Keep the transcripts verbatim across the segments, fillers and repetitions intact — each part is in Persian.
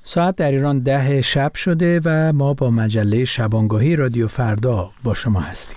ساعت در ایران ده شب شده و ما با مجله شبانگاهی رادیو فردا با شما هستیم.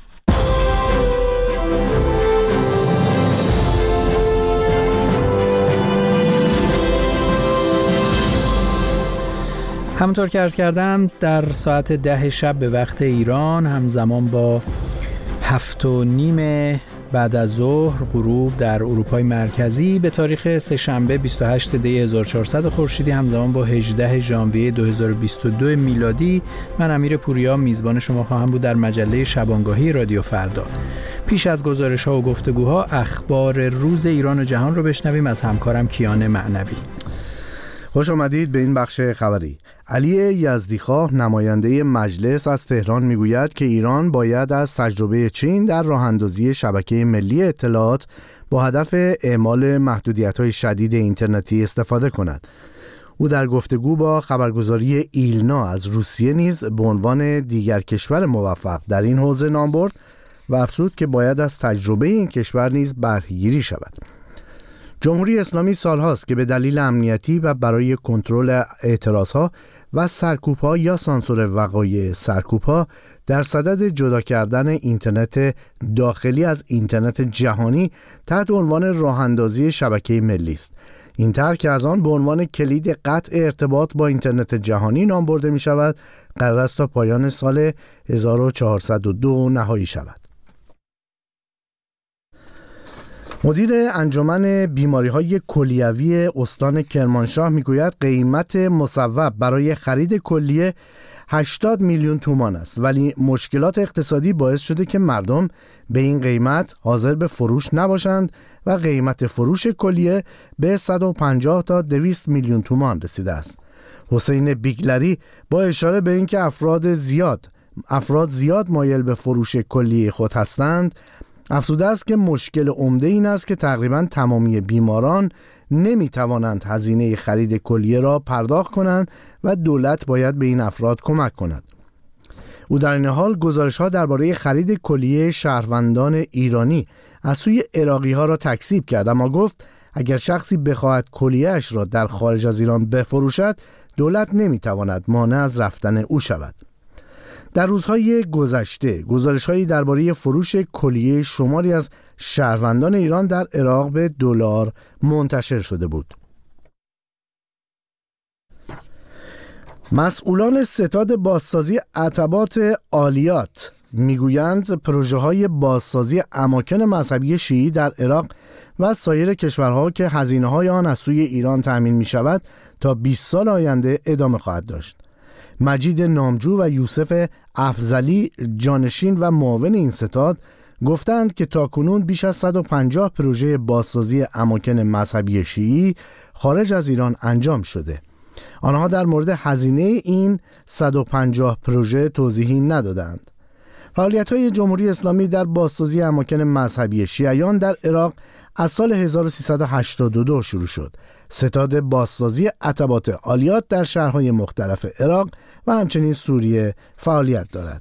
همونطور که عرض کردم در ساعت ده شب به وقت ایران همزمان با هفت و نیم بعد از ظهر غروب در اروپای مرکزی به تاریخ سه‌شنبه بیست و هشتم دی هزار و چهارصد خورشیدی همزمان با هجدهم ژانویه دو هزار و بیست و دو میلادی من امیر پوریا میزبان شما خواهم بود در مجله شبانگاهی رادیو فردا. پیش از گزارش‌ها و گفتگوها اخبار روز ایران و جهان رو بشنویم از همکارم کیان معنوی. خوش آمدید به این بخش خبری. علی یزدیخواه نماینده مجلس از تهران میگوید که ایران باید از تجربه چین در راه‌اندازی شبکه ملی اطلاعات با هدف اعمال محدودیت‌های شدید اینترنتی استفاده کند. او در گفتگو با خبرگزاری ایلنا از روسیه نیز به عنوان دیگر کشور موفق در این حوزه نام برد و افزود که باید از تجربه این کشور نیز بهره‌گیری شود. جمهوری اسلامی سالهاست که به دلیل امنیتی و برای کنترل اعتراضها و سرکوب‌ها یا سانسور وقایع سرکوب‌ها در صدد جدا کردن اینترنت داخلی از اینترنت جهانی تحت عنوان راه‌اندازی شبکه ملی است. این طرح که از آن به عنوان کلید قطع ارتباط با اینترنت جهانی نام برده می شود، قرار است تا پایان سال هزار و چهارصد و دو نهایی شود. مدیر انجمن بیماری‌های کلیوی استان کرمانشاه میگوید قیمت مصوب برای خرید کلیه هشتاد میلیون تومان است، ولی مشکلات اقتصادی باعث شده که مردم به این قیمت حاضر به فروش نباشند و قیمت فروش کلیه به صد و پنجاه تا دویست میلیون تومان رسیده است. حسین بیگلری با اشاره به اینکه افراد زیاد افراد زیاد مایل به فروش کلیه خود هستند افزوده است که مشکل عمده این است که تقریباً تمامی بیماران نمی توانند هزینه خرید کلیه را پرداخت کنند و دولت باید به این افراد کمک کند. او در این حال گزارش‌ها درباره خرید کلیه شهروندان ایرانی از سوی عراقی‌ها را تکذیب کرد، اما گفت اگر شخصی بخواهد کلیه‌اش را در خارج از ایران بفروشد دولت نمی تواند مانع از رفتن او شود. در روزهای گذشته گزارش‌هایی درباره فروش کلیه شماری از شهروندان ایران در عراق به دلار منتشر شده بود. مسئولان ستاد بازسازی عتبات عالیات میگویند پروژه‌های بازسازی اماکن مذهبی شیعی در عراق و سایر کشورها که هزینه‌های آن از سوی ایران تأمین می‌شود تا بیست سال آینده ادامه خواهد داشت. مجید نامجو و یوسف افضلی جانشین و معاون این ستاد گفتند که تاکنون بیش از صد و پنجاه پروژه بازسازی اماکن مذهبی شیعی خارج از ایران انجام شده. آنها در مورد هزینه این صد و پنجاه پروژه توضیحی ندادند. فعالیت‌های جمهوری اسلامی در بازسازی اماکن مذهبی شیعیان در عراق از سال هزار و سیصد و هشتاد و دو شروع شد. ستاد بازسازی عتبات عالیات در شهرهای مختلف عراق و همچنین سوریه فعالیت دارد.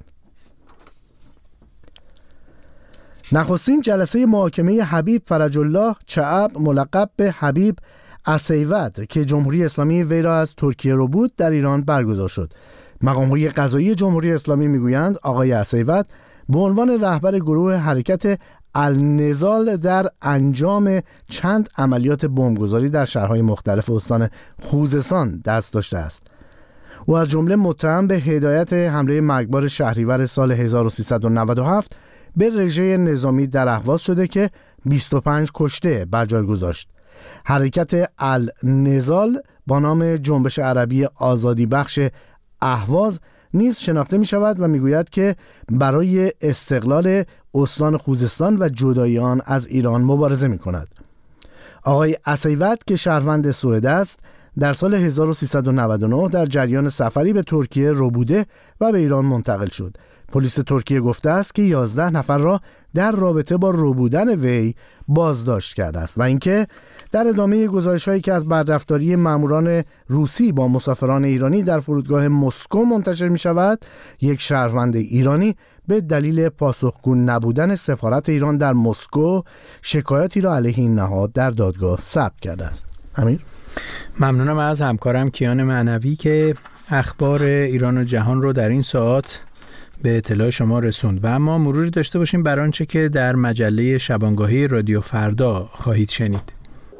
نخستین جلسه محاکمه حبیب فرج الله چعب ملقب به حبیب عسیوت که جمهوری اسلامی وی را از ترکیه رو بود در ایران برگزار شد. مقام‌های قضایی جمهوری اسلامی میگویند آقای عسیوت به عنوان رهبر گروه حرکت النضال در انجام چند عملیات بمبگذاری در شهرهای مختلف استان خوزستان دست داشته است. او از جمله متهم به هدایت حمله مرگبار شهریور سال هزار و سیصد و نود و هفت به رژه نظامی در اهواز شده که بیست و پنج کشته بر جای گذاشت. حرکت النضال با نام جنبش عربی آزادی بخش اهواز نیز شناخته می شود و می گوید که برای استقلال استان خوزستان و جدایی آن از ایران مبارزه می کند. آقای عسیوت که شهروند سوئد است در سال هزار و سیصد و نود و نه در جریان سفری به ترکیه رو بوده و به ایران منتقل شد. پلیس ترکیه گفته است که یازده نفر را در رابطه با رو بودن وی بازداشت کرده است و اینکه در ادامه گزارش‌هایی که از بدرفتاری ماموران روسی با مسافران ایرانی در فرودگاه مسکو منتشر می‌شود، یک شهروند ایرانی به دلیل پاسخگو نبودن سفارت ایران در مسکو شکایتی را علیه این نهاد در دادگاه ثبت کرده است. امیر ممنونم از همکارم کیان معنوی که اخبار ایران و جهان رو در این ساعت به اطلاع شما رسوند. و اما مروری داشته باشیم بر آنچه که در مجله شبانگاهی رادیو فردا خواهید شنید.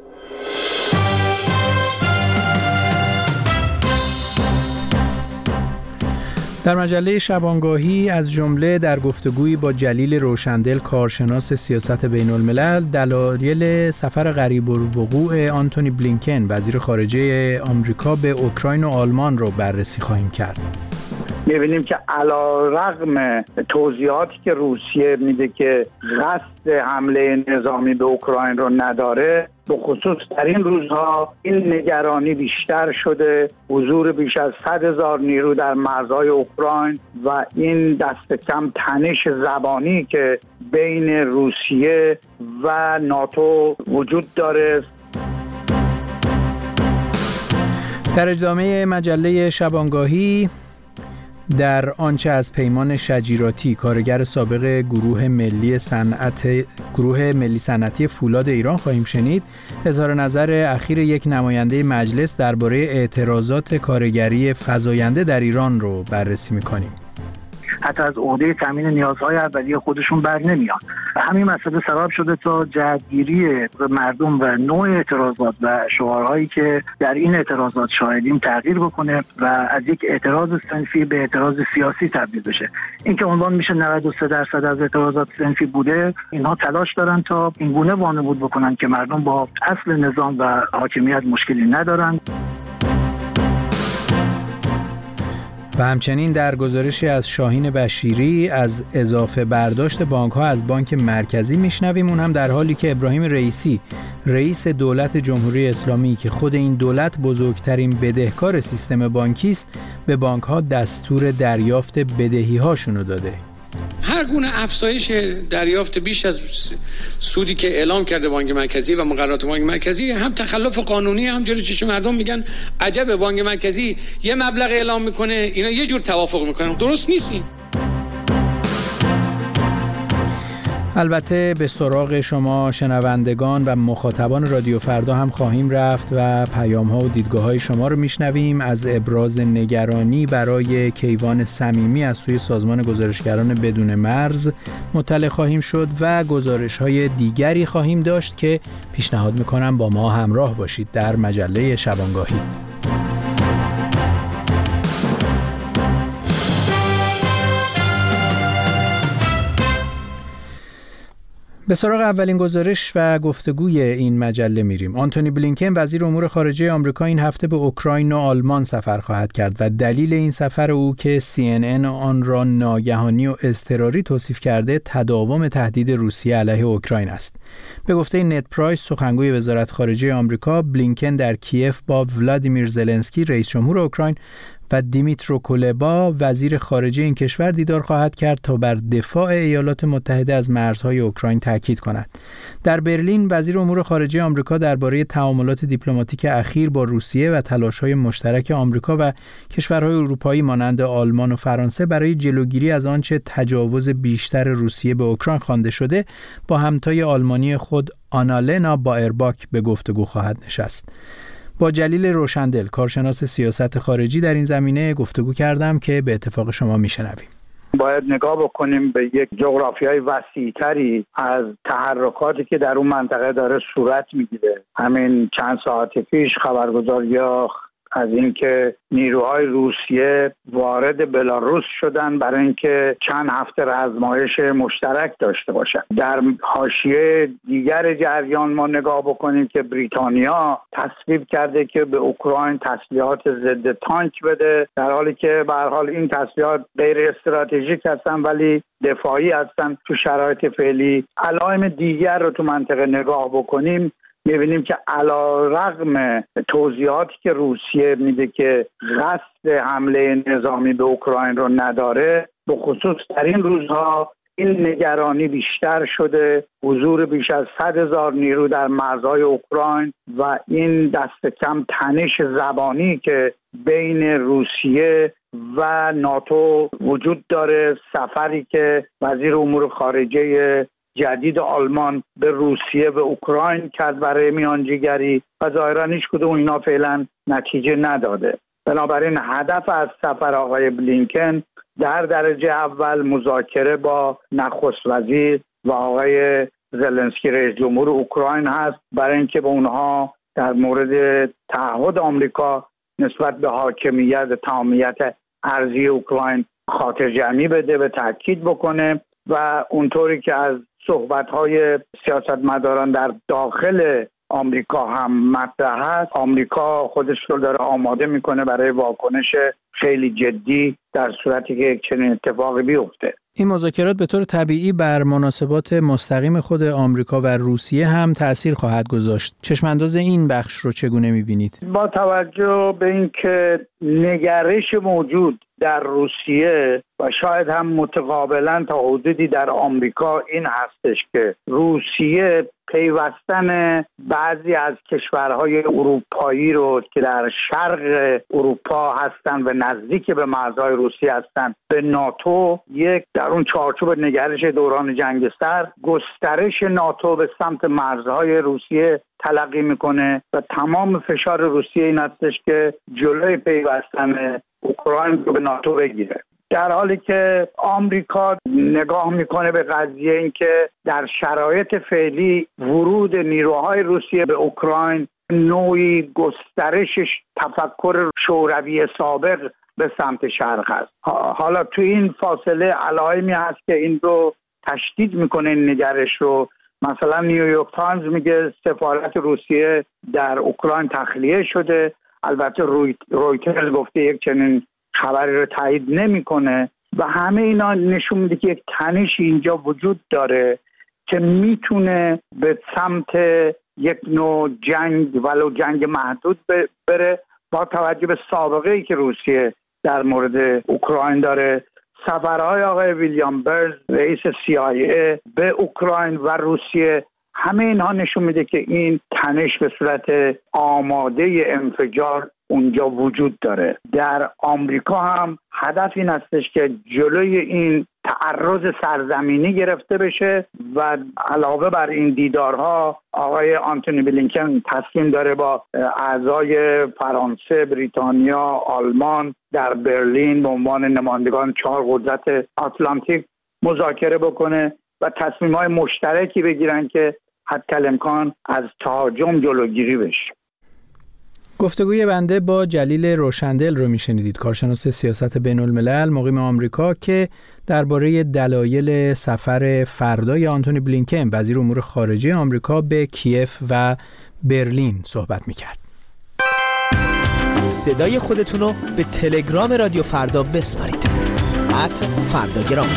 در مجله شبانگاهی از جمله در گفتگویی با جلیل روشندل کارشناس سیاست بین الملل دلایل سفر غریب الوقوع آنتونی بلینکن وزیر خارجه آمریکا به اوکراین و آلمان رو بررسی خواهیم کرد. می‌بینیم که علی‌رغم توضیحاتی که روسیه میده که قصد حمله نظامی به اوکراین رو نداره، به خصوص در این روزها این نگرانی بیشتر شده. حضور بیش از صد هزار نیرو در مرزهای اوکراین و این دست کم تنش زبانی که بین روسیه و ناتو وجود داره. در ادامه مجله شبانگاهی در آنچه از پیمان شجیراتی کارگر سابق گروه ملی صنعت گروه ملی صنعتی فولاد ایران خواهیم شنید. اظهار نظر اخیر یک نماینده مجلس درباره اعتراضات کارگری فزاینده در ایران رو بررسی می‌کنیم. حتی از عهده تامین نیازهای اولیه خودشون بر نمیان. همین مسئله سبب شده تا جهتگیری مردم و نوع اعتراضات و شعارهایی که در این اعتراضات شاهدیم تغییر بکنه و از یک اعتراض صنفی به اعتراض سیاسی تبدیل بشه. این که عنوان میشه نود و سه درصد از اعتراضات صنفی بوده، اینها تلاش دارن تا این گونه وانمود بکنن که مردم با اصل نظام و حاکمیت مشکلی ندارن. و همچنین در گزارشی از شاهین بشیری از اضافه برداشت بانک‌ها از بانک مرکزی میشنویم، اون هم در حالی که ابراهیم رئیسی رئیس دولت جمهوری اسلامی که خود این دولت بزرگترین بدهکار سیستم بانکی است به بانک‌ها دستور دریافت بدهی‌هاشون رو داده. هر گونه افزایش دریافت بیش از سودی که اعلام کرده بانک مرکزی و مقررات بانک مرکزی هم تخلف قانونی، هم جلوی چشم مردم میگن عجب بانک مرکزی یه مبلغ اعلام میکنه اینا یه جور توافق میکنن. درست نیست این. البته به سراغ شما شنوندگان و مخاطبان رادیو فردا هم خواهیم رفت و پیام‌ها و دیدگاه‌های شما رو میشنویم. از ابراز نگرانی برای کیوان صمیمی از سوی سازمان گزارشگران بدون مرز مطلع خواهیم شد و گزارش‌های دیگری خواهیم داشت که پیشنهاد می‌کنم با ما همراه باشید در مجله شبانگاهی. به سراغ اولین گزارش و گفتگوی این مجله میریم. آنتونی بلینکن وزیر امور خارجه آمریکا این هفته به اوکراین و آلمان سفر خواهد کرد و دلیل این سفر او که سی ان ان آن را ناگهانی و اضطراری توصیف کرده تداوم تهدید روسیه علیه اوکراین است. به گفته نت پرایس سخنگوی وزارت خارجه آمریکا، بلینکن در کیف با ولادیمیر زلنسکی رئیس جمهور اوکراین و دیمیترو کولبا وزیر خارجه این کشور دیدار خواهد کرد تا بر دفاع ایالات متحده از مرزهای اوکراین تاکید کند. در برلین وزیر امور خارجه آمریکا درباره تعاملات دیپلماتیک اخیر با روسیه و تلاش‌های مشترک آمریکا و کشورهای اروپایی مانند آلمان و فرانسه برای جلوگیری از آنچه تجاوز بیشتر روسیه به اوکراین خوانده شده با همتای آلمانی خود آنالنا بایرباک به گفتگو خواهد نشست. با جلیل روشندل کارشناس سیاست خارجی در این زمینه گفتگو کردم که به اتفاق شما میشنویم. باید نگاه بکنیم به یک جغرافیای وسیع‌تری از تحرکاتی که در اون منطقه داره صورت میگیره. همین چند ساعت پیش خبرگزاری‌ها از اینکه نیروهای روسیه وارد بلاروس شدن برای اینکه چند هفته آزمایش مشترک داشته باشند. در حاشیه دیگر جریان ما نگاه بکنیم که بریتانیا تصویب کرده که به اوکراین تسلیحات ضد تانک بده، در حالی که به هر حال این تسلیحات غیر استراتژیک هستن ولی دفاعی هستن تو شرایط فعلی. علائم دیگر رو تو منطقه نگاه بکنیم می‌بینیم که علی‌رغم توضیحاتی که روسیه میده که قصد حمله نظامی به اوکراین رو نداره، به خصوص در این روزها این نگرانی بیشتر شده. حضور بیش از صد هزار نیرو در مرزهای اوکراین و این دست کم تنش زبانی که بین روسیه و ناتو وجود داره. سفری که وزیر امور خارجه جدید آلمان به روسیه و اوکراین کرد برای میانجیگری و ظاهرا هیچ کدوم اینا فعلا نتیجه نداده. بنابراین هدف از سفر آقای بلینکن در درجه اول مذاکره با نخست وزیر و آقای زلنسکی رئیس جمهور اوکراین هست، برای اینکه به اونها در مورد تعهد آمریکا نسبت به حاکمیت و تمامیت ارضی اوکراین خاطر جمعی بده و تاکید بکنه و اونطوری که از صحبت‌های سیاستمداران در داخل آمریکا هم مطرح هست، آمریکا خودش رو داره آماده میکنه برای واکنش خیلی جدی در صورتی که یک چنین اتفاقی بیفته. این مذاکرات به طور طبیعی بر مناسبات مستقیم خود آمریکا و روسیه هم تأثیر خواهد گذاشت. چشمانداز این بخش رو چگونه می‌بینید؟ با توجه به اینکه نگرش موجود در روسیه و شاید هم متقابلا تا حدودی در آمریکا این هستش که روسیه پیوستن بعضی از کشورهای اروپایی رو که در شرق اروپا هستن و نزدیک به مرزهای روسیه هستن به ناتو، یک در اون چارچوب نگرش دوران جنگ سرد گسترش ناتو به سمت مرزهای روسیه تلقی میکنه و تمام فشار روسیه این هستش که جلوی پیوستن اوکراین رو به ناتو بگیره، در حالی که آمریکا نگاه میکنه به قضیه این که در شرایط فعلی ورود نیروهای روسیه به اوکراین نوعی گسترش تفکر شوروی سابق به سمت شرق است. حالا تو این فاصله علائمی هست که این رو تشدید میکنه، این نگرش رو. مثلا نیویورک تایمز میگه سفارت روسیه در اوکراین تخلیه شده. البته رویترز گفته یک چنین خبری رو تایید نمیکنه و همه اینا نشون میده که یک تنش اینجا وجود داره که میتونه به سمت یک نوع جنگ ولو جنگ محدود بره، با توجه به سابقه ای که روسیه در مورد اوکراین داره. سفرهای آقای ویلیام برز رئیس سی آی ای به اوکراین و روسیه، همه اینها نشون میده که این تنش به صورت آماده انفجار اونجا وجود داره. در آمریکا هم هدف این هستش که جلوی این تعرض سرزمینی گرفته بشه و علاوه بر این دیدارها آقای آنتونی بلینکن تصمیم داره با اعضای فرانسه، بریتانیا، آلمان در برلین به عنوان نمایندگان چهار قدرت آتلانتیک مذاکره بکنه و تصمیم‌های مشترکی بگیرن که حتی الامکان از تهاجم جلوگیری بشه. گفتگوی بنده با جلیل روشندل رو میشنیدید، کارشناس سیاست بین الملل مقیم آمریکا، که درباره دلایل سفر فردای آنتونی بلینکن وزیر امور خارجه آمریکا به کیف و برلین صحبت میکرد. صدای خودتون رو به تلگرام رادیو فردا بسپارید. ات فرداگرام.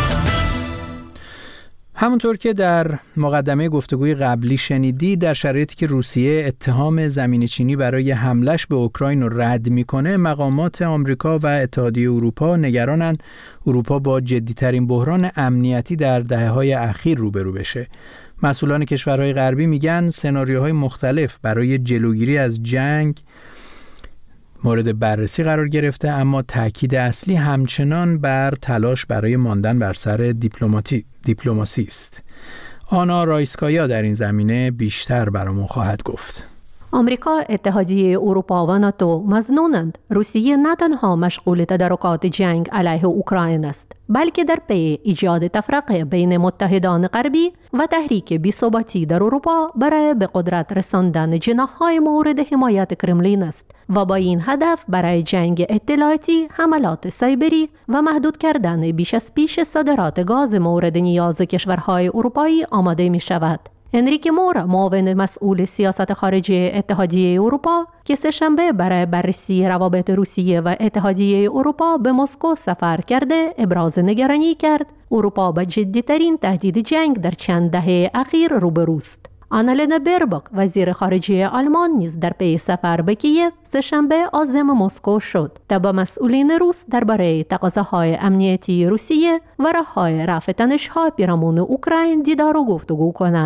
همونطور که در مقدمه گفتگوی قبلی شنیدی، در شرایطی که روسیه اتهام زمین‌چینی برای حملش به اوکراین رو رد میکنه، مقامات آمریکا و اتحادیه اروپا نگرانند اروپا با جدی‌ترین بحران امنیتی در دهه‌های اخیر روبرو بشه. مسئولان کشورهای غربی میگن سناریوهای مختلف برای جلوگیری از جنگ مورد بررسی قرار گرفته، اما تاکید اصلی همچنان بر تلاش برای ماندن بر سر دیپلماتی دیپلماسی است. آنا رایسکایا در این زمینه بیشتر برامون خواهد گفت. آمریکا، اتحادیه اروپا و ناتو مظنونند روسیه نه تنها مشغول تدارکات جنگ علیه اوکراین است، بلکه در پی ایجاد تفرقه بین متحدان غربی و تحریک بی‌ثباتی در اروپا برای به قدرت رساندن جناح‌های مورد حمایت کرملین است و با این هدف برای جنگ اطلاعاتی، حملات سایبری و محدود کردن بیش از پیش صادرات گاز مورد نیاز کشورهای اروپایی آماده می شود. انریک مور، معاون مسئول سیاست خارجی اتحادیه اروپا، که سه‌شنبه برای بررسی روابط روسیه و اتحادیه اروپا به مسکو سفر کرده، ابراز نگرانی کرد اروپا با جدی‌ترین تهدید جنگ در چند دهه اخیر روبروست. آنالنا برباک، وزیر خارجه آلمان، نیز در پی سفر به کیف سه‌شنبه عازم مسکو شد تا با مسئولین روس درباره تقاضاهای امنیتی روسیه و راه‌های رفع تنش‌ها پیرامون اوکراین دیدار و گفتگو کند.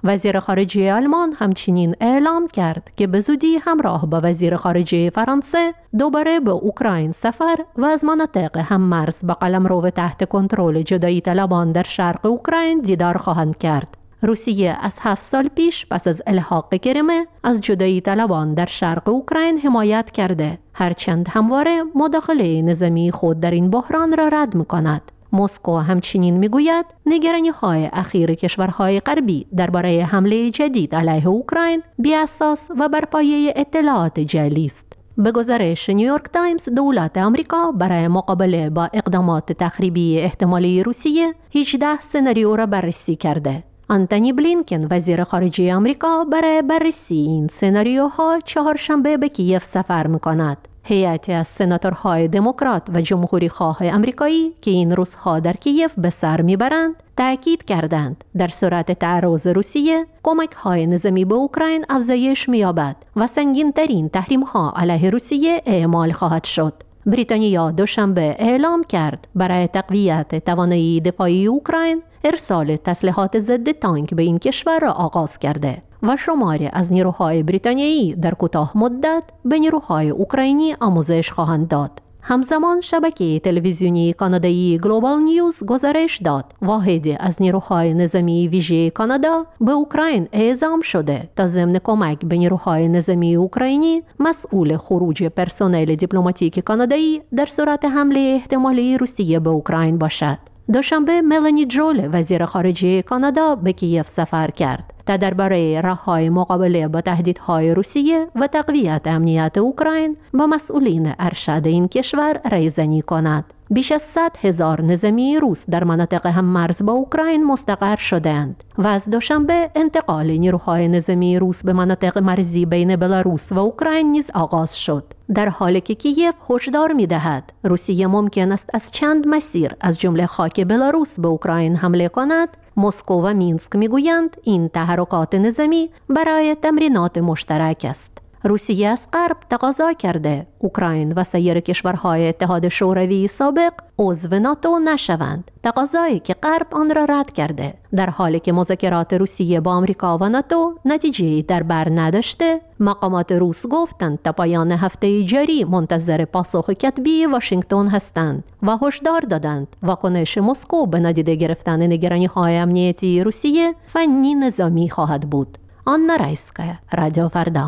وزیر خارجه آلمان همچنین اعلام کرد که به زودی همراه با وزیر خارجه فرانسه دوباره به اوکراین سفر و از مناطق هممرز با قلمرو تحت کنترل جدایی طلبان در شرق اوکراین دیدار خواهند کرد. روسیه از هفت سال پیش پس از الحاق کریم از جدایی طلبان در شرق اوکراین حمایت کرده، هرچند همواره مداخله نظامی خود در این بحران را رد می‌کند. مسکو همچنین میگوید نگرانی‌های اخیر کشورهای غربی درباره حمله جدید علیه اوکراین بی‌اساس و بر پایه اطلاعات جعلی است. به گزارش نیویورک تایمز، دولت آمریکا برای مقابله با اقدامات تخریبی احتمالی روسیه هجده سناریو را بررسی کرده. آنتونی بلینکن وزیر خارجه آمریکا برای بررسی این سناریوها چهارشنبه به کیف سفر می‌کند. هیئتی از سناتورهای دموکرات و جمهوری خواه آمریکایی که این روزها در کیف به سر میبرند تأکید کردند در صورت تعرض روسیه کمک‌های نظامی به اوکراین افزایش می‌یابد و سنگین‌ترین تحریم‌ها علیه روسیه اعمال خواهد شد. بریتانیا دوشنبه اعلام کرد برای تقویت توانایی دفاعی اوکراین ارسال تسلیحات ضد تانک به این کشور را آغاز کرده و شماری از نیروهای بریتانیایی در کوتاه مدت به نیروهای اوکراینی آموزش خواهند داد. همزمان شبکه تلویزیونی کانادایی گلوبال نیوز گزارش داد واحدی از نیروهای نظامی ویژه کانادا به اوکراین اعزام شده تا ضمن کمک به نیروهای نظامی اوکراینی مسئول خروج پرسنل دیپلماتیک کانادایی در صورت حمله احتمالی روسیه به اوکراین باشد. دوشنبه ملانی جول وزیر خارجه کانادا به کیف سفر کرد تا درباره راه‌های مقابله با تهدیدهای روسیه و تقویت امنیت اوکراین با مسئولین ارشد این کشور ریزنی کند. بیش از صد هزار نظامی روس در مناطق هممرز با اوکراین مستقر شدند و از دوشنبه انتقال نیروهای نظامی روس به مناطق مرزی بین بلاروس و اوکراین نیز آغاز شد، در حالی که کیف هشدار می‌دهد روسیه ممکن است از چند مسیر از جمله خاک بلاروس به اوکراین حمله کند. مسکو و مینسک میگویند این تحرکات نظامی برای تمرینات مشترک است. روسیه از غرب تقاضا کرده اوکراین و سایر کشورهای اتحاد شوروی سابق عضو ناتو نشوند، تقاضایی که غرب آن را رد کرده، در حالی که مذاکرات روسیه با آمریکا و ناتو نتیجه‌ای در بر نداشته. مقامات روس گفتند تا پایان هفته جاری منتظر پاسخ کتبی واشنگتن هستند و هشدار دادند واکنش مسکو به نادیده گرفتن نگرانی‌های امنیتی روسیه فنی نظامی خواهد بود. آنا رایسکا، رادیو فردا.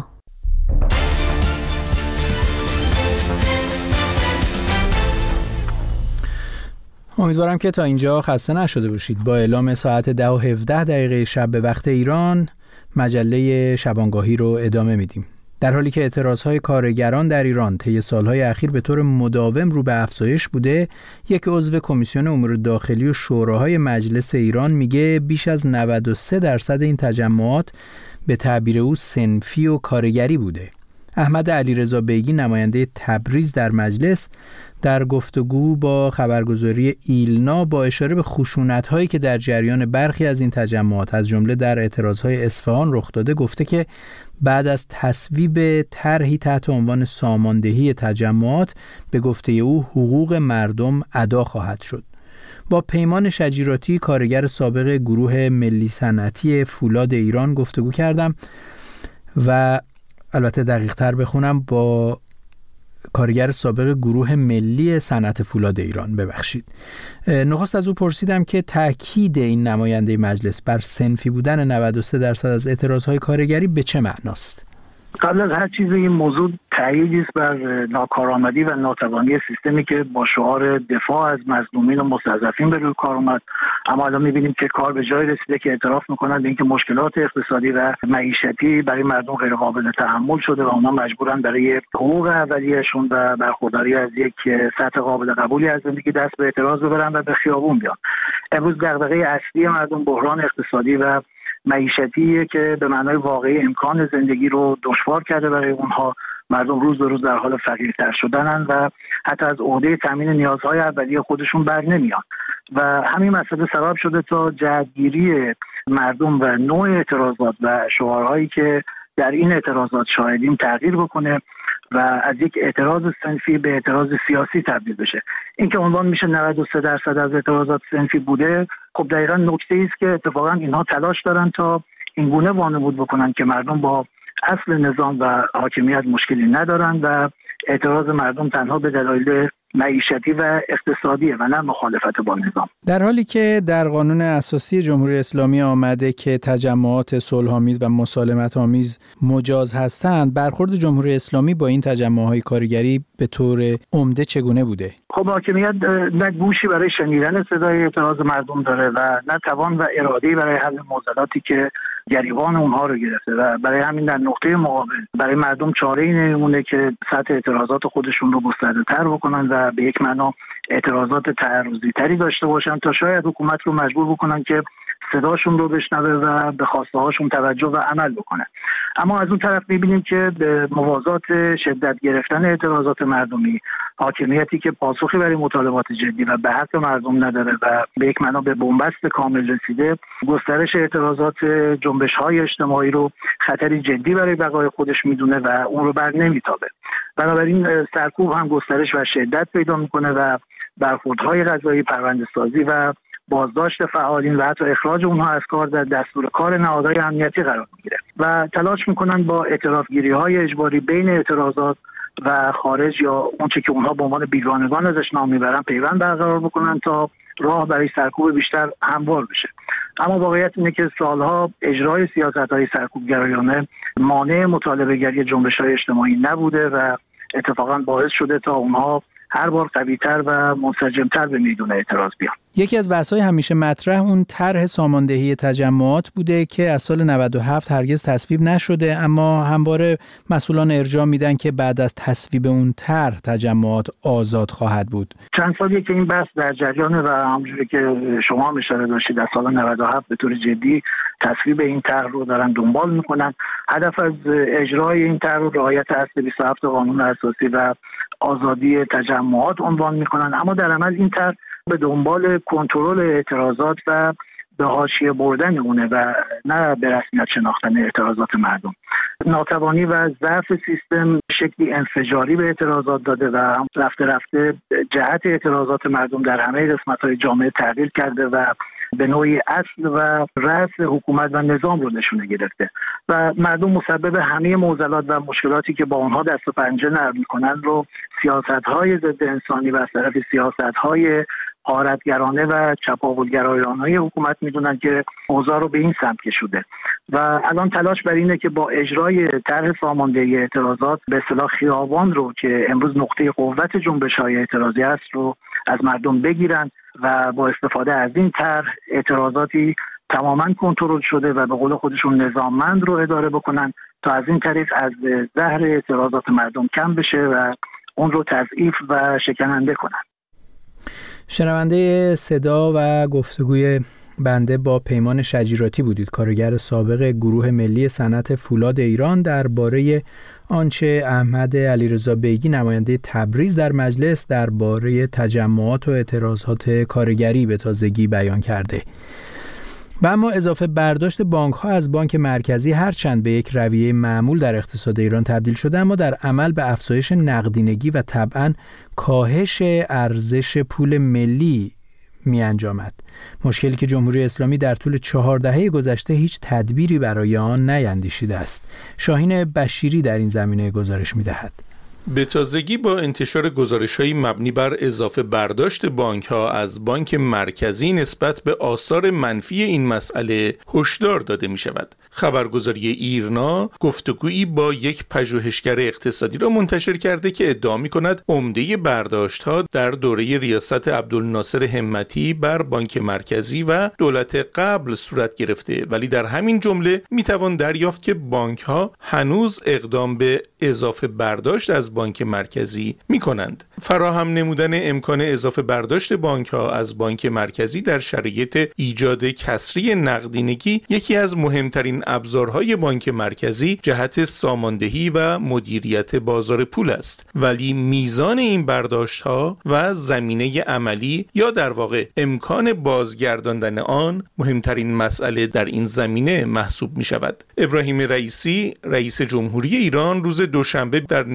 امیدوارم که تا اینجا خسته نشده باشید. با اعلام ساعت ده و هفده دقیقه شب به وقت ایران مجله شبانگاهی رو ادامه میدیم. در حالی که اعتراضهای کارگران در ایران طی سالهای اخیر به طور مداوم رو به افزایش بوده، یک عضو کمیسیون امور داخلی و شوراهای مجلس ایران میگه بیش از نود و سه درصد این تجمعات به تعبیر او صنفی و کارگری بوده. احمد علیرضا بیگی نماینده تبریز در مجلس در گفتگو با خبرگزاری ایلنا با اشاره به خشونت‌هایی که در جریان برخی از این تجمعات از جمله در اعتراضهای اصفهان رخ داده گفته که بعد از تصویب طرحی تحت عنوان ساماندهی تجمعات به گفته او حقوق مردم ادا خواهد شد. با پیمان شجیراتی کارگر سابق گروه ملی صنعتی فولاد ایران گفتگو کردم و البته دقیق تر بخونم با کارگر سابق گروه ملی صنعت فولاد ایران ببخشید. نخست از او پرسیدم که تأکید این نماینده مجلس بر صنفی بودن نود و سه درصد از اعتراضهای کارگری به چه معناست؟ قبل از هر چیز این موضوع تأییدی است بر ناکارآمدی و ناتوانی سیستمی که با شعار دفاع از مظلومین و مستضعفین به روی کار اومد، اما الان می‌بینیم که کار به جای رسیده که اعتراف می‌کنند به اینکه مشکلات اقتصادی و معیشتی برای مردم غیر قابل تحمل شده و اونا مجبورن برای حقوق اولیه‌شون و برخورداری از یک سطح قابل قبولی از زندگی دست به اعتراض ببرن و به خیابون بیان. امروز دغدغه اصلی مردم بحران اقتصادی و معیشتیه که به معنای واقعی امکان زندگی رو دشوار کرده برای اونها. مردم روز به روز در حال فقیرتر شدنن و حتی از عهده تامین نیازهای اولیه خودشون بر نمیان و همین مسئله سبب شده تا جهتگیری مردم و نوع اعتراضات و شعارهایی که در این اعتراضات شاهدیم تغییر بکنه و از یک اعتراض صنفی به اعتراض سیاسی تبدیل بشه. این که عنوان میشه نود و سه درصد از اعتراضات صنفی بوده، خب دقیقاً نکته ای است که اتفاقاً اینها تلاش دارن تا اینگونه وانمود بکنن که مردم با اصل نظام و حاکمیت مشکلی ندارن و اعتراض مردم تنها به دلایل معیشتی و اقتصادیه و نه مخالفت با نظام. در حالی که در قانون اساسی جمهوری اسلامی آمده که تجمعات صلح‌آمیز و مسالمت‌آمیز مجاز هستند، برخورد جمهوری اسلامی با این تجمع‌های کارگری به طور عمده چگونه بوده؟ خب حاکمیت نه گوشی برای شنیدن صدای اعتراض مردم داره و نه توان و اراده‌ای برای حل معضلاتی که گریبان اونها رو گرفته و برای همین در نقطه مقابل برای مردم چاره‌ای نمیمونه که سطح اعتراضات خودشون رو گسترده‌تر بکنن و به یک معنا اعتراضات تعرضی تری داشته باشن تا شاید حکومت رو مجبور بکنن که صداشون رو بشنوه و به خواسته هاشون توجه و عمل بکنه. اما از اون طرف می‌بینیم که به موازات شدت گرفتن اعتراضات مردمی، حاکمیتی که پاسخی برای مطالبات جدی و به حق مردم نداره و به یک معنا به بنبست کامل رسیده، گسترش اعتراضات جنبش‌های اجتماعی رو خطری جدی برای بقای خودش میدونه و اون رو بر نمیتابه. بنابراین سرکوب هم گسترش و شدت پیدا میکنه و برخوردهای قضایی، پرونده‌سازی و بازداشت فعالین و حتی اخراج اونها از کار در دستور کار نهادهای امنیتی قرار میگیره و تلاش میکنن با اعترافگیری‌های اجباری بین اعتراضات و خارج یا اونچه که اونها به عنوان بیگانگان ازش نام میبرن پیوند برقرار بکنن تا راه برای سرکوب بیشتر هموار بشه. اما واقعیت اینه که سالها اجرای سیاست‌های سرکوبگرایانه مانع مطالبه‌گری جنبش‌های اجتماعی نبوده و اتفاقا باعث شده تا اونها هر بار قوی‌تر و منسجم‌تر به میدون اعتراض بیان. یکی از بحث‌های همیشه مطرح اون طرح ساماندهی تجمعات بوده که از سال نود و هفت هرگز تصویب نشده، اما همواره مسئولان ارجاع میدن که بعد از تصویب اون طرح تجمعات آزاد خواهد بود. چند سالیه که این بحث در جریانه و همونجوری که شما هم اشاره داشتید در سال نود و هفت به طور جدی تصویب این طرح رو دارن دنبال میکنن. هدف از اجرای این طرح رو رعایت اصل بیست و هفت قانون اساسی و آزادی تجمعات عنوان میکنن، اما در عمل این طرح به دنبال کنترل اعتراضات و به حاشیه بردن اونه و نه به رسمیت شناختن اعتراضات مردم. ناتوانی و ضعف سیستم شکلی انفجاری به اعتراضات داده و رفته رفته جهت اعتراضات مردم در همه قسمت‌های جامعه تغییر کرده و به نوعی اصل و رأس حکومت و نظام رو نشونه گرفته و مردم مسبب همه معضلات و مشکلاتی که با اونها دست و پنجه نرم می‌کنن رو سیاست‌های ضد انسانی و از طرف سیاست‌های غارتگرانه و چپاولگرایانه حکومت میدونن که اوضاع رو به این سمت کشیده و الان تلاش بر اینه که با اجرای طرح ساماندهی اعتراضات به اصطلاح خیابان رو که امروز نقطه قوت جنبش‌های اعتراضی است رو از مردم بگیرن و با استفاده از این طرح اعتراضاتی تماما کنترل شده و به قول خودشون نظاممند رو اداره بکنن تا از این طریق از زهر اعتراضات مردم کم بشه و اون رو تضعیف و شکننده کنن. شنونده صدا و گفتگوی بنده با پیمان شجیراتی بودید، کارگر سابق گروه ملی صنعت فولاد ایران، درباره آنچه احمد علیرضا بیگی نماینده تبریز در مجلس درباره تجمعات و اعتراضات کارگری به تازگی بیان کرده. و اما اضافه برداشت بانک‌ها از بانک مرکزی هرچند به یک رویه معمول در اقتصاد ایران تبدیل شده، اما در عمل به افزایش نقدینگی و طبعاً کاهش ارزش پول ملی می انجامد. مشکلی که جمهوری اسلامی در طول چهار دهه گذشته هیچ تدبیری برای آن نیندیشیده است. شاهین بشیری در این زمینه گزارش می دهد. به تازگی با انتشار گزارش‌های مبنی بر اضافه برداشت بانک‌ها از بانک مرکزی نسبت به آثار منفی این مسئله هشدار داده می‌شود. خبرگزاری ایرنا گفتگویی با یک پژوهشگر اقتصادی را منتشر کرده که ادعا می‌کند عمده برداشت‌ها در دوره ریاست عبدالناصر همتی بر بانک مرکزی و دولت قبل صورت گرفته، ولی در همین جمله می‌توان دریافت که بانک‌ها هنوز اقدام به اضافه برداشت از بانک مرکزی می‌کنند. فراهم نمودن امکان اضافه برداشت بانک‌ها از بانک مرکزی در شرایط ایجاد کسری نقدینگی یکی از مهمترین ابزارهای بانک مرکزی جهت ساماندهی و مدیریت بازار پول است، ولی میزان این برداشت‌ها و زمینه عملی یا در واقع امکان بازگرداندن آن مهمترین مسئله در این زمینه محسوب می‌شود. ابراهیم رئیسی رئیس جمهوری ایران روز دوشنبه در نشستی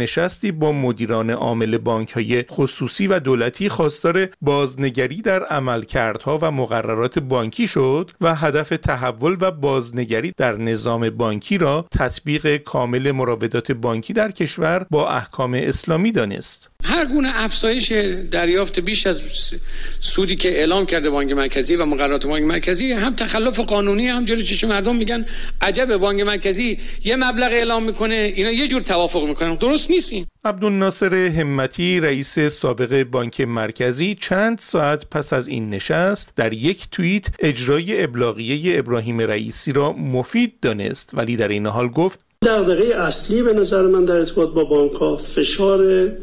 مرکزی با مدیران عامل بانک‌های خصوصی و دولتی خواستار بازنگری در عملکردها و مقررات بانکی شد و هدف تحول و بازنگری در نظام بانکی را تطبیق کامل مراودات بانکی در کشور با احکام اسلامی دانست. هر گونه افزایش دریافت بیش از سودی که اعلام کرده بانک مرکزی و مقررات بانک مرکزی هم تخلف قانونی، هم جلوی چشم مردم میگن عجب بانک مرکزی یه مبلغ اعلام میکنه اینا یه جور توافق میکنن. درست نیست این. عبدالناصر همتی رئیس سابق بانک مرکزی چند ساعت پس از این نشست در یک توییت اجرای ابلاغیه ابراهیم رئیسی را مفید دانست، ولی در این حال گفت دغدغه اصلی به نظر من در ارتباط با بانک‌ها فشار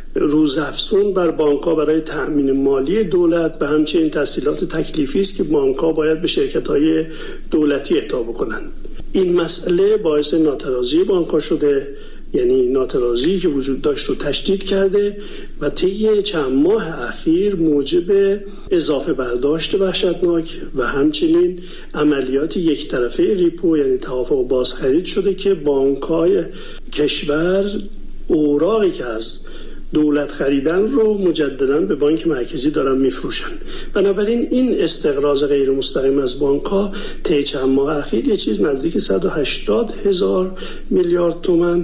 روزافزون بر بانک‌ها برای تأمین مالی دولت و همچنین تسهیلات تکلیفی است که بانک‌ها باید به شرکت‌های دولتی اهدا بکنند. این مسئله باعث ناترازی بانک‌ها شده، یعنی ناترازی که وجود داشت رو تشدید کرده و طی چند ماه اخیر موجب اضافه برداشت وحشتناک و همچنین عملیات یک طرفه ریپو یعنی توافق بازخرید شده که بانک‌های کشور اوراقی که از دولت خریدن رو مجددا به بانک مرکزی دارن میفروشن. بنابراین این استقراض غیر مستقیم از بانک ها طی چند ماه اخیر یه چیز نزدیک صد و هشتاد هزار میلیارد تومان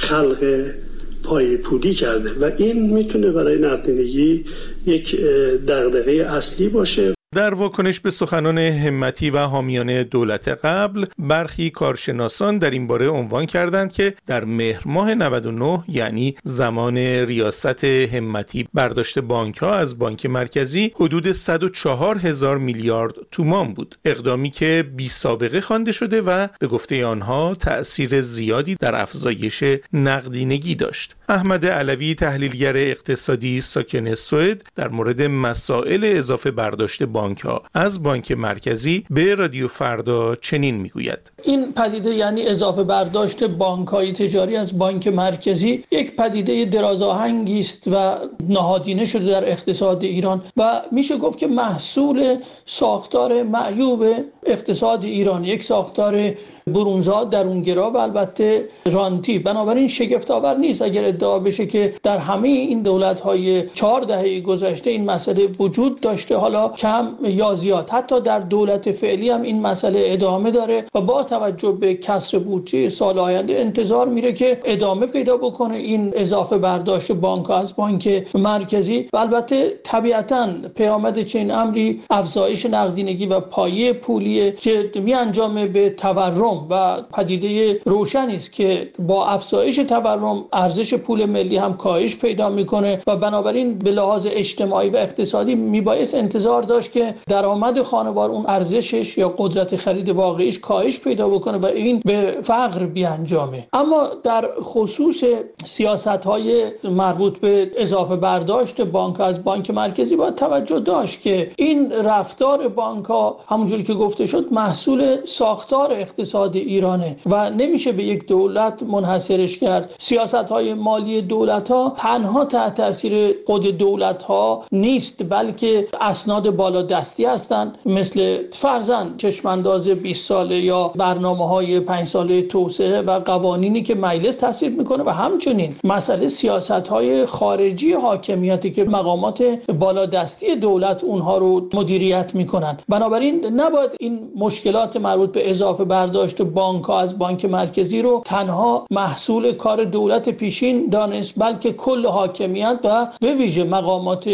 خلق پای پولی کرده و این میتونه برای نقدینگی یک دغدغه اصلی باشه. در واکنش به سخنان همتی و حامیان دولت قبل، برخی کارشناسان در این باره عنوان کردند که در مهر ماه نود و نه یعنی زمان ریاست همتی برداشت بانک‌ها از بانک مرکزی حدود صد و چهار هزار میلیارد تومان بود، اقدامی که بی سابقه خوانده شده و به گفته آنها تأثیر زیادی در افزایش نقدینگی داشت. احمد علوی تحلیلگر اقتصادی ساکن سوئد در مورد مسائل اضافه برداشت بانک بانک‌ها از بانک مرکزی به رادیو فردا چنین میگوید: این پدیده یعنی اضافه برداشت بانک‌های تجاری از بانک مرکزی یک پدیده درازآهنگی است و نهادینه شده در اقتصاد ایران و میشه گفت که محصول ساختار معیوب اقتصاد ایران، یک ساختار برونزا، درونگرا و البته رانتی. بنابراین شگفت‌آور نیست اگر ادعا بشه که در همه این دولت‌های چهار دهه گذشته این مسئله وجود داشته، حالا کم یا زیاد. حتی در دولت فعلی هم این مسئله ادامه داره و با توجه به کسر بودجه سال آینده انتظار میره که ادامه پیدا بکنه این اضافه برداشت بانک از بانک مرکزی و البته طبیعتاً پیامد چنین امری افزایش نقدینگی و پایه پولیه که می انجامه به تورم و پدیده روشنی است که با افزایش تورم ارزش پول ملی هم کاهش پیدا میکنه و بنابراین به لحاظ اجتماعی و اقتصادی میبایست انتظار داشت که درآمد خانوار اون ارزشش یا قدرت خرید واقعیش کاهش پیدا بکنه و این به فقر بیانجامه. اما در خصوص سیاست‌های مربوط به اضافه برداشت بانک از بانک مرکزی باید توجه داشت که این رفتار بانک‌ها همونجوری که گفته شد محصول ساختار اقتصاد ایرانه و نمیشه به یک دولت منحصرش کرد. سیاست‌های مالی دولت‌ها تنها تحت تاثیر خود دولت‌ها نیست، بلکه اسناد بالادستی هستند، مثل فرضاً چشمانداز بیست ساله یا برنامه‌های پنج ساله توسعه و قوانینی که مجلس تصویب میکنه و همچنین مسئله سیاست‌های خارجی حاکمیتی که مقامات بالادستی دولت اونها رو مدیریت میکنن. بنابراین نباید این مشکلات مربوط به اضافه برداشت بانک‌ها از بانک مرکزی رو تنها محصول کار دولت پیشین دانست، بلکه کل حاکمیت و به ویژه مقامات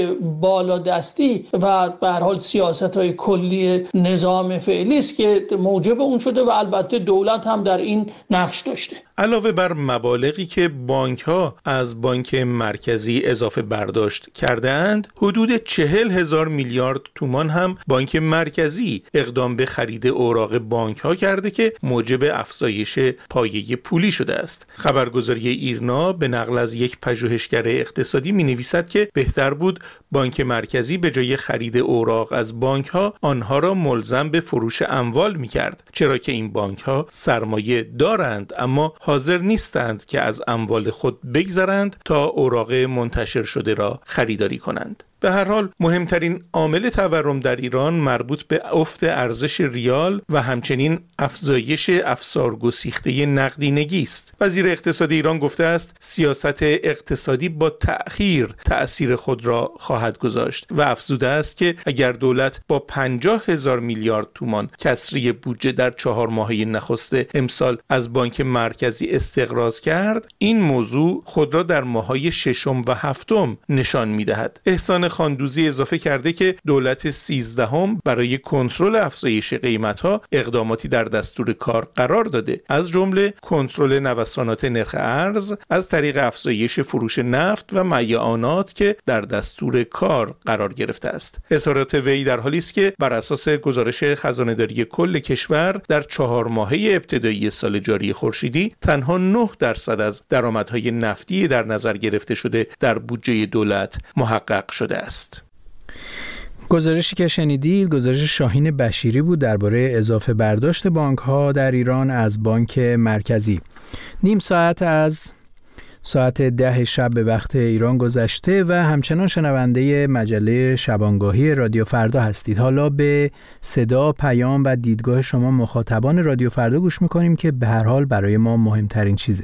بالادستی و به هر حال سیاست‌های کلی نظام فعلی است که موجب اون شده و البته دولت هم در این نقش داشته. علاوه بر مبالغی که بانک‌ها از بانک مرکزی اضافه برداشت کرده‌اند، حدود چهل هزار میلیارد تومان هم بانک مرکزی اقدام به خرید اوراق بانک‌ها کرده که موجب افزایش پایه پولی شده است. خبرگزاری ایرنا به نقل از یک پژوهشگر اقتصادی می‌نویسد که بهتر بود بانک مرکزی به جای خرید اوراق از بانک‌ها آنها را ملزم به فروش اموال می‌کرد، چرا که این بانک‌ها سرمایه دارند اما حاضر نیستند که از اموال خود بگذرند تا اوراق منتشر شده را خریداری کنند. به هر حال مهمترین عامل تورم در ایران مربوط به افت ارزش ریال و همچنین افزایش افسارگسیخته نقدینگی است. وزیر اقتصاد ایران گفته است سیاست اقتصادی با تأخیر تأثیر خود را خواهد گذاشت و افزوده است که اگر دولت با پنجاه هزار میلیارد تومان کسری بودجه در چهار ماهه نخست امسال از بانک مرکزی استقراض کرد، این موضوع خود را در ماه‌های ششم و هفتم نشان می‌دهد. احسان خاندوزی اضافه کرده که دولت سیزدهم برای کنترل افزایش قیمت‌ها اقداماتی در دستور کار قرار داده، از جمله کنترل نوسانات نرخ ارز از طریق افزایش فروش نفت و معیعانات که در دستور کار قرار گرفته است. اظهارات وی در حالی است که بر اساس گزارش خزانه‌داری کل کشور در چهار ماهه ابتدایی سال جاری خورشیدی تنها نه درصد از درآمدهای نفتی در نظر گرفته شده در بودجه دولت محقق شده است. گزارشی که شنیدید گزارش شاهین بشیری بود درباره اضافه برداشت بانک‌ها در ایران از بانک مرکزی. نیم ساعت از ساعت ده شب به وقت ایران گذشته و همچنان شنونده مجله شبانگاهی رادیو فردا هستید. حالا به صدا، پیام و دیدگاه شما مخاطبان رادیو فردا گوش میکنیم که به هر حال برای ما مهمترین چیزه.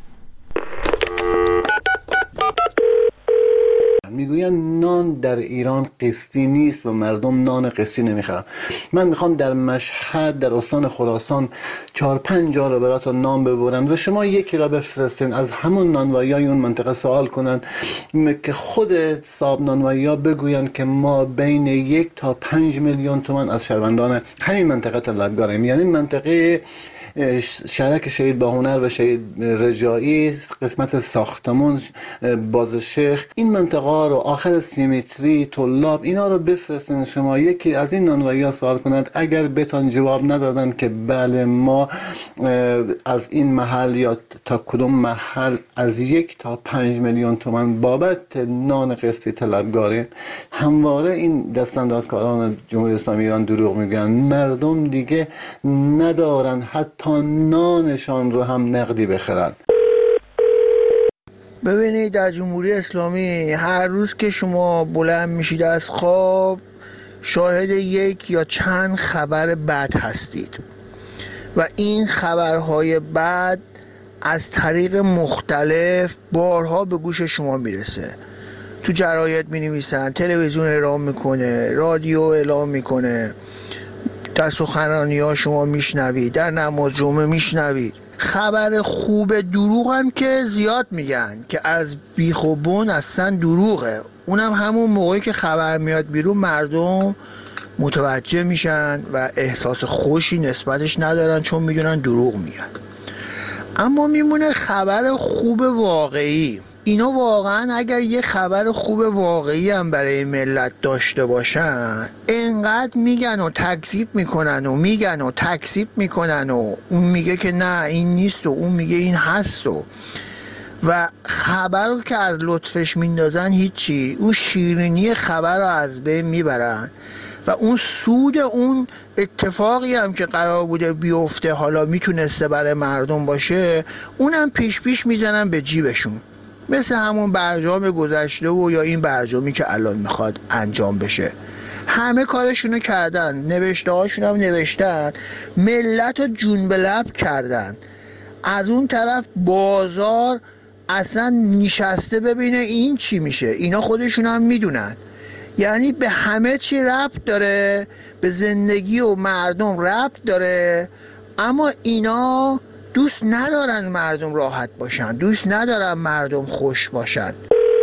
میگوین نان در ایران قسطی نیست و مردم نان قسطی نمیخورن. من میخوام در مشهد در استان خراسان چهار پنج جا رو براتون نان ببرن و شما یکی را بفرستین از همون نانوایی اون منطقه سوال کنن که خود صاحب نانوایی ها بگوین که ما بین یک تا پنج میلیون تومان از شهروندان همین منطقه طلبکاریم. یعنی منطقه شهرک شهید باهنر و شهید رجایی، قسمت ساختمون، بازشیخ، این منطقه رو آخر سیمیتری، طلاب، اینا رو بفرستین شما یکی از این نانوایی ها سوال کنند. اگر بهتون جواب ندادن که بله ما از این محل یا تا کدوم محل از یک تا پنج میلیون تومان بابت نان قسطی طلبکاریم، همواره این دستاندازکاران جمهوری اسلامی ایران دروغ میگن. مردم دیگه ندارن حتی تا نانشان رو هم نقدی بخرن. ببینید در جمهوری اسلامی هر روز که شما بلند میشید از خواب شاهد یک یا چند خبر بد هستید و این خبرهای بد از طریق مختلف بارها به گوش شما میرسه. تو جراید می نویسن، تلویزیون اعلام میکنه، رادیو اعلام میکنه، در سخنرانی ها شما میشنوید، در نماز جمعه میشنوید. خبر خوب دروغ هم که زیاد میگن که از بیخ و بن اصلا دروغه. اونم همون موقعی که خبر میاد بیرون مردم متوجه میشن و احساس خوشی نسبتش ندارن چون میدونن دروغ میگن. اما میمونه خبر خوب واقعی. اینا واقعا اگر یه خبر خوب واقعی هم برای ملت داشته باشن انقدر میگن و تکذیب میکنن و میگن و تکذیب میکنن و اون میگه که نه این نیست و اون میگه این هست و و خبر رو که از لطفش میندازن هیچی، اون شیرینی خبر رو از بین میبرن و اون سود اون اتفاقی هم که قرار بوده بیفته حالا میتونسته برای مردم باشه اونم پیش پیش میزنن به جیبشون، مثل همون برجام گذشته و یا این برجامی که الان میخواد انجام بشه. همه کارشونو کردن، نوشته هاشون هم نوشتن، ملت رو جون به لب کردن. از اون طرف بازار اصلا نشسته ببینه این چی میشه. اینا خودشون هم میدونن، یعنی به همه چی ربط داره، به زندگی و مردم ربط داره، اما اینا دوست ندارن مردم راحت باشن، دوست ندارن مردم خوش باشن.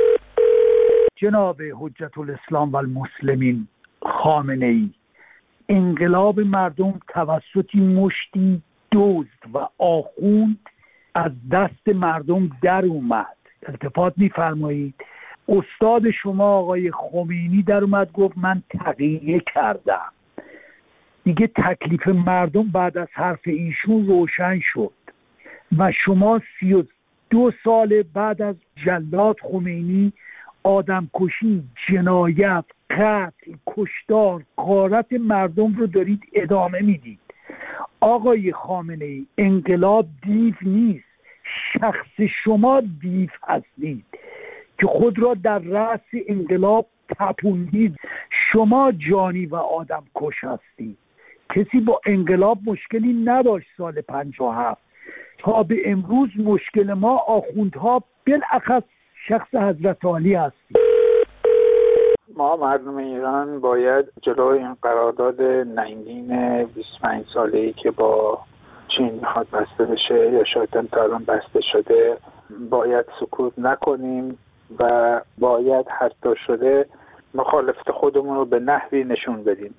جناب حجت الاسلام و المسلمین خامنه‌ای، انقلاب مردم توسطی مشتی دزد و آخوند از دست مردم در اومد. التفات می‌فرمایید استاد شما آقای خمینی در اومد گفت من تقیه کردم. دیگه تکلیف مردم بعد از حرف ایشون روشن شد و شما سی و دو سال بعد از جلاد خمینی آدم کشی، جنایت، قتل، کشتار، غارت مردم رو دارید ادامه میدید. آقای خامنه‌ای، انقلاب دیو نیست، شخص شما دیو هستید که خود را در رأس انقلاب تپوندید. شما جانی و آدم کش هستید. کسی با انقلاب مشکلی نداشت سال پنجاه و هفت. تا به امروز مشکل ما آخوندها بالاخص شخص حضرت علی هستیم. ما مردم ایران باید جلوی این قرارداد ننگین بیست و پنج ساله‌ای که با چین میخواد بسته بشه یا شاید تا الان بسته شده باید سکوت نکنیم و باید حتی شده مخالفت خودمون رو به نحوی نشون بدیم.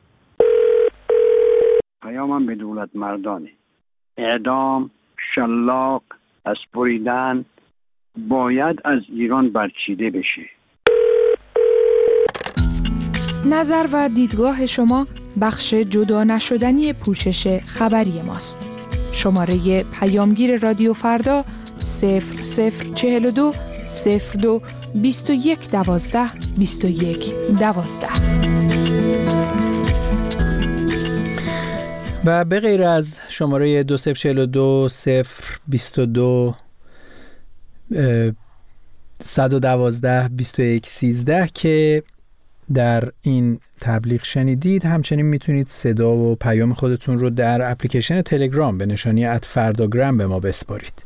پیامم به دولت مردانه، اعدام، شلاق، از بریدن باید از ایران برچیده بشه. نظر و دیدگاه شما بخش جدا نشدنی پوشش خبری ماست. شماره پیامگیر رادیو فردا صفر صفر چهل و دو صفر دو بیست و یک دوازده بیست و یک دوازده. و به غیر از شماره دو صفر چهل و دو صفر بیست و دو صد و دوازده بیست و یک سیزده که در این تبلیغ شنیدید، همچنین میتونید صدا و پیام خودتون رو در اپلیکیشن تلگرام به نشانی ات فرداگرام به ما بسپارید.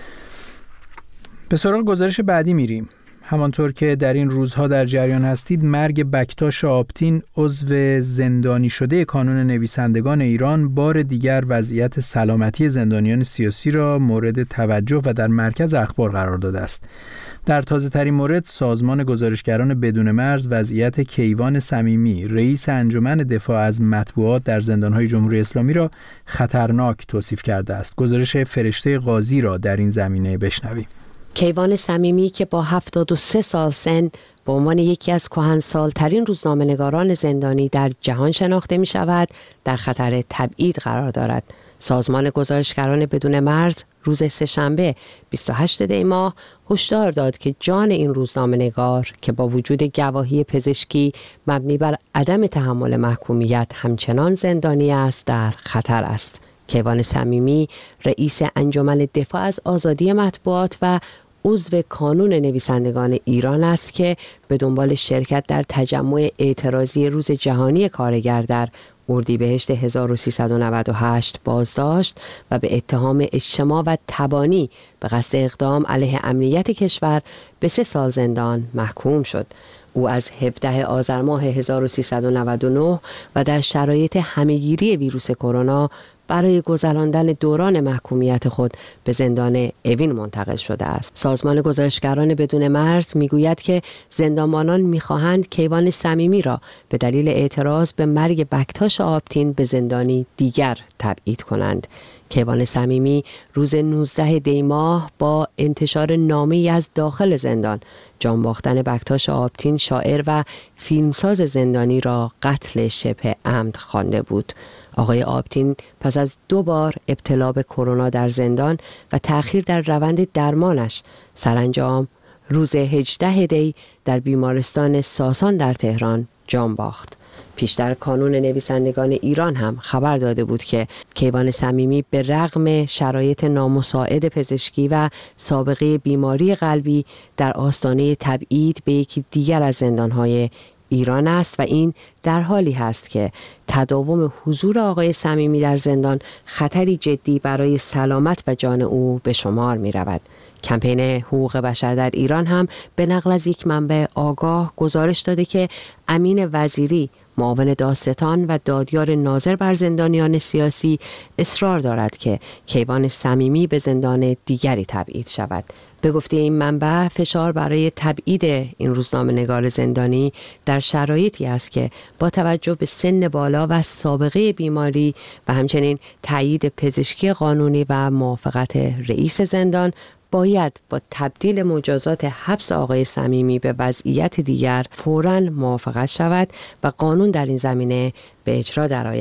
به سراغ گزارش بعدی میریم. همانطور که در این روزها در جریان هستید، مرگ بکتاش آپتین، عضو زندانی شده کانون نویسندگان ایران، بار دیگر وضعیت سلامتی زندانیان سیاسی را مورد توجه و در مرکز اخبار قرار داده است. در تازه ترین مورد، سازمان گزارشگران بدون مرز وضعیت کیوان صمیمی، رئیس انجمن دفاع از مطبوعات در زندان‌های جمهوری اسلامی را خطرناک توصیف کرده است. گزارش فرشته قاضی را در این زمینه بشنویم. کیوان صمیمی که با هفتاد و سه سال سن به عنوان یکی از کهنسال‌ترین روزنامه‌نگاران زندانی در جهان شناخته می شود، در خطر تبعید قرار دارد. سازمان گزارشگران بدون مرز روز سه‌شنبه بیست و هشتم دی ماه هشدار داد که جان این روزنامه‌نگار که با وجود گواهی پزشکی مبنی بر عدم تحمل محکومیت همچنان زندانی است، در خطر است. کیوان صمیمی رئیس انجمن دفاع از آزادی مطبوعات و عضو کانون نویسندگان ایران است که به دنبال شرکت در تجمع اعتراضی روز جهانی کارگر در اردیبهشت هزار و سیصد و نود و هشت بازداشت و به اتهام اجتماع و تبانی به قصد اقدام علیه امنیت کشور به سه سال زندان محکوم شد. او از هفدهم آذر ماه هزار و سیصد و نود و نه و در شرایط همهگیری ویروس کرونا برای گذراندن دوران محکومیت خود به زندان اوین منتقل شده است. سازمان گزارشگران بدون مرز میگوید که زندانبانان میخواهند کیوان صمیمی را به دلیل اعتراض به مرگ بکتاش آپتین به زندانی دیگر تبعید کنند. کیوان صمیمی روز نوزدهم دی ماه با انتشار نامه‌ای از داخل زندان جان باختن بکتاش آپتین، شاعر و فیلمساز زندانی را قتل شبه عمد خوانده بود. آقای آپتین پس از دو بار ابتلا به کرونا در زندان و تأخیر در روند درمانش سرانجام روز هجدهم دی در بیمارستان ساسان در تهران جان باخت. پیشتر کانون نویسندگان ایران هم خبر داده بود که کیوان صمیمی به رغم شرایط نامساعد پزشکی و سابقه بیماری قلبی در آستانه تبعید به یکی دیگر از زندان‌های ایران است و این در حالی هست که تداوم حضور آقای صمیمی در زندان خطری جدی برای سلامت و جان او به شمار می رود. کمپین حقوق بشر در ایران هم به نقل از یک منبع آگاه گزارش داده که امین وزیری، معاون دادستان و دادیار ناظر بر زندانیان سیاسی، اصرار دارد که کیوان صمیمی به زندان دیگری تبعید شود. به گفته این منبع، فشار برای تبعید این روزنامه‌نگار زندانی در شرایطی است که با توجه به سن بالا و سابقه بیماری و همچنین تایید پزشکی قانونی و موافقت رئیس زندان باید با تبدیل مجازات حبس آقای صمیمی به وضعیت دیگر فوراً موافقت شود و قانون در این زمینه به اجرا درآید.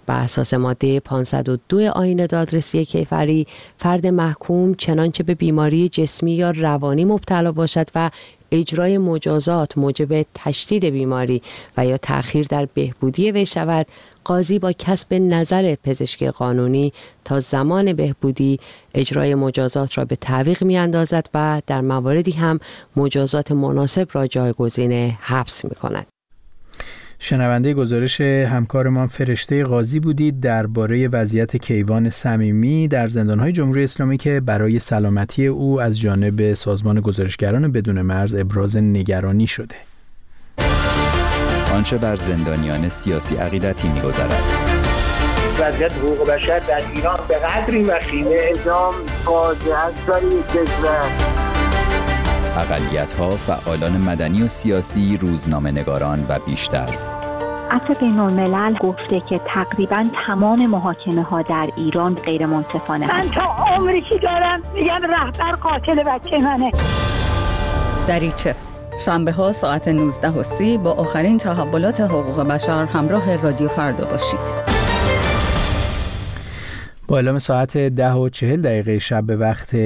بر اساس ماده پانصد و دو آیین دادرسی کیفری، فرد محکوم چنانچه به بیماری جسمی یا روانی مبتلا باشد و اجرای مجازات موجب تشدید بیماری و یا تأخیر در بهبودی وی شود، قاضی با کسب نظر پزشک قانونی تا زمان بهبودی اجرای مجازات را به تعویق می اندازد و در مواردی هم مجازات مناسب را جایگزین حبس می کند. شنونده گزارش همکارمان فرشته قاضی بودید درباره وضعیت کیوان صمیمی در زندان‌های جمهوری اسلامی که برای سلامتی او از جانب سازمان گزارشگران بدون مرز ابراز نگرانی شده. آنچه بر زندانیان سیاسی عقیدتی می‌گذرد. وضعیت حقوق بشر در ایران به قدری وخیمه اعدام فاجعه است برای کشور. اقلیت‌ها، فعالان مدنی و سیاسی، روزنامه‌نگاران و بیشتر. عفو بین‌الملل گفته که تقریباً تمام محاکمه‌ها در ایران غیر منصفانه من تا عمری که دارم میگم رهبر قاتل بچه منه. دریچه شنبه ها ساعت نوزده و سی با آخرین تحولات حقوق بشر همراه رادیو فردا باشید. با اعلام ساعت ده و چهل دقیقه شب به وقت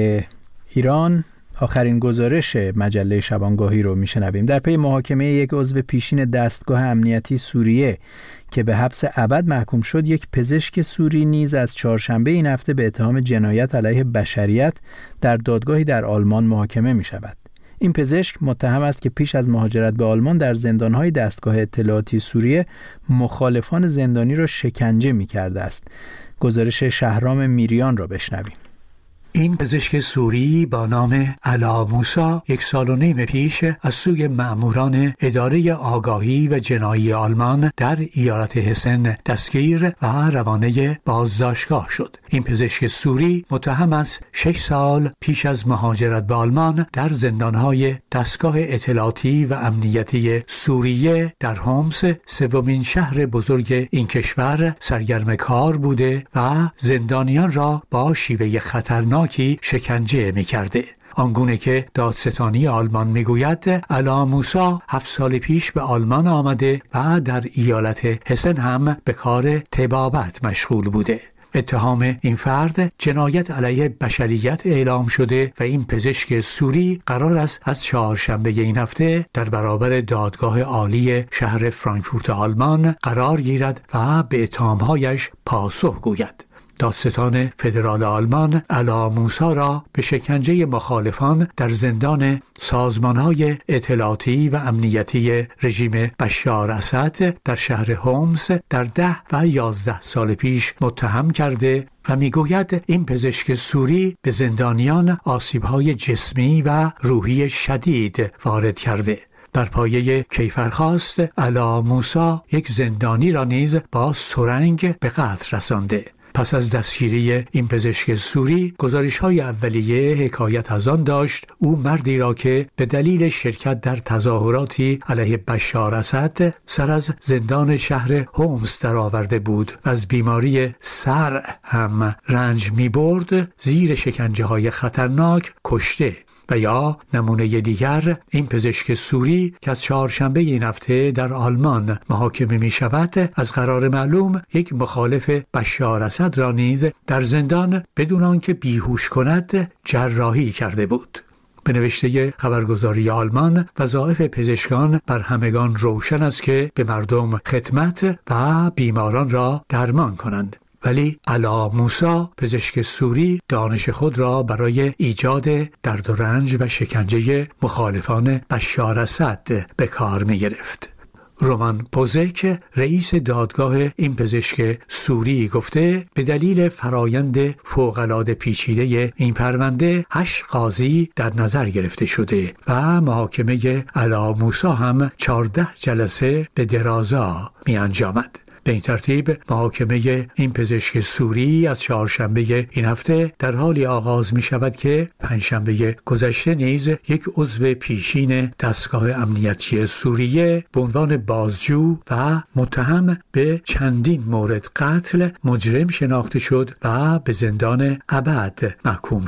ایران آخرین گزارش مجله شبانگاهی رو میشنویم. در پی محاکمه یک عضو پیشین دستگاه امنیتی سوریه که به حبس ابد محکوم شد، یک پزشک سوری نیز از چهارشنبه این هفته به اتهام جنایت علیه بشریت در دادگاهی در آلمان محاکمه می شود. این پزشک متهم است که پیش از مهاجرت به آلمان در زندان‌های دستگاه اطلاعاتی سوریه مخالفان زندانی را شکنجه می‌کرده است. گزارش شهرام میریان را بشنویم. این پزشک سوری با نام علا موسی یک سال و نیم پیش از سوی مأموران اداره آگاهی و جنایی آلمان در ایالت هسن دستگیر و روانه بازداشتگاه شد. این پزشک سوری متهم است شش سال پیش از مهاجرت به آلمان در زندانهای دستگاه اطلاعاتی و امنیتی سوریه در هومس، سومین شهر بزرگ این کشور، سرگرم کار بوده و زندانیان را با شیوه خطرناک کی شکنجه می‌کرده. آنگونه که دادستانی آلمان میگوید علا موسی هفت سال پیش به آلمان آمده و در ایالت هسن هم به کار طبابت مشغول بوده. اتهام این فرد جنایت علیه بشریت اعلام شده و این پزشک سوری قرار است از چهارشنبه این هفته در برابر دادگاه عالی شهر فرانکفورت آلمان قرار گیرد و به اتهام‌هایش پاسخ گوید. دادستان فدرال آلمان علا موسی را به شکنجه مخالفان در زندان سازمان‌های اطلاعاتی و امنیتی رژیم بشار اسد در شهر هومس در ده و یازده سال پیش متهم کرده و میگوید این پزشک سوری به زندانیان آسیب‌های جسمی و روحی شدید وارد کرده. در پایه کیفرخواست علا موسی یک زندانی را نیز با سرنگ به قتل رسانده. پس از دستگیری این پزشک سوری، گزارش‌های اولیه حکایت از آن داشت او مردی را که به دلیل شرکت در تظاهراتی علیه بشار اسد سر از زندان شهر هومس درآورده بود و از بیماری سر هم رنج می‌برد، زیر شکنجه‌های خطرناک کشته. و یا نمونه دیگر این پزشک سوری که از چهارشنبه این هفته در آلمان محاکمه می شود از قرار معلوم یک مخالف بشار اسد را نیز در زندان بدون آنکه بیهوش کند جراحی کرده بود. به نوشته خبرگزاری آلمان وظایف پزشکان بر همگان روشن است که به مردم خدمت و بیماران را درمان کنند. ولی علا موسی پزشک سوری دانش خود را برای ایجاد درد و رنج و شکنجه مخالفان بشار اسد به کار می گرفت. رومان پوزک رئیس دادگاه این پزشک سوری گفته به دلیل فرایند فوق‌العاده پیچیده این پرونده هشت قاضی در نظر گرفته شده و محاکمه علا موسی هم چهارده جلسه به درازا می انجامد. به این ترتیب محاکمه این پزشک سوری از چهارشنبه این هفته در حالی آغاز می شود که پنجشنبه گذشته نیز یک عضو پیشین دستگاه امنیتی سوریه به عنوان بازجو و متهم به چندین مورد قتل مجرم شناخته شد و به زندان ابد محکوم شد.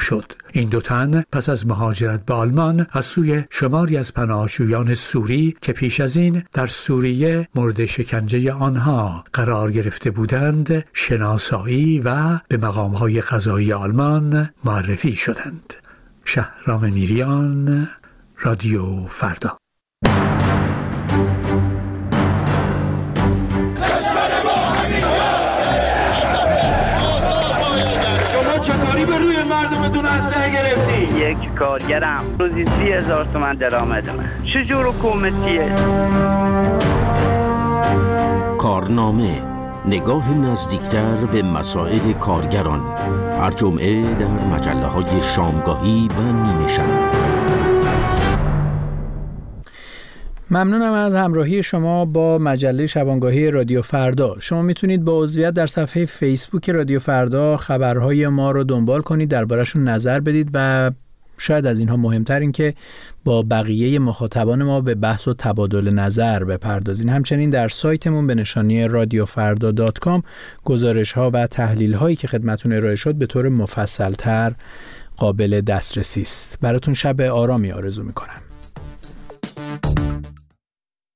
این دو تن پس از مهاجرت به آلمان از سوی شماری از پناهجویان سوری که پیش از این در سوریه مورد شکنجه آنها قرار گرفته بودند شناسایی و به مقام‌های قضایی آلمان معرفی شدند. شهرام میریان، رادیو فردا. چطوری به روی مردمتون اسلحه گرفتی؟ یک کارگرم روزی سی هزار تومن درآمدمه. چجور حکومتیه؟ کارنامه، نگاه نزدیکتر به مسائل کارگران، هر جمعه در مجله های شامگاهی و نیمه شب. ممنونم از همراهی شما با مجله شبانگاهی رادیو فردا. شما میتونید با عضویت در صفحه فیسبوک رادیو فردا خبرهای ما رو دنبال کنید، درباره‌شون نظر بدید و شاید از اینها مهمتر این که با بقیه مخاطبان ما به بحث و تبادل نظر بپردازین. همچنین در سایتمون به نشانی رادیو فردا دات کام گزارش‌ها و تحلیل‌هایی که خدمتتون ارائه شد به طور مفصل‌تر قابل دسترسی است. براتون شب آرامی آرزو می‌کنم.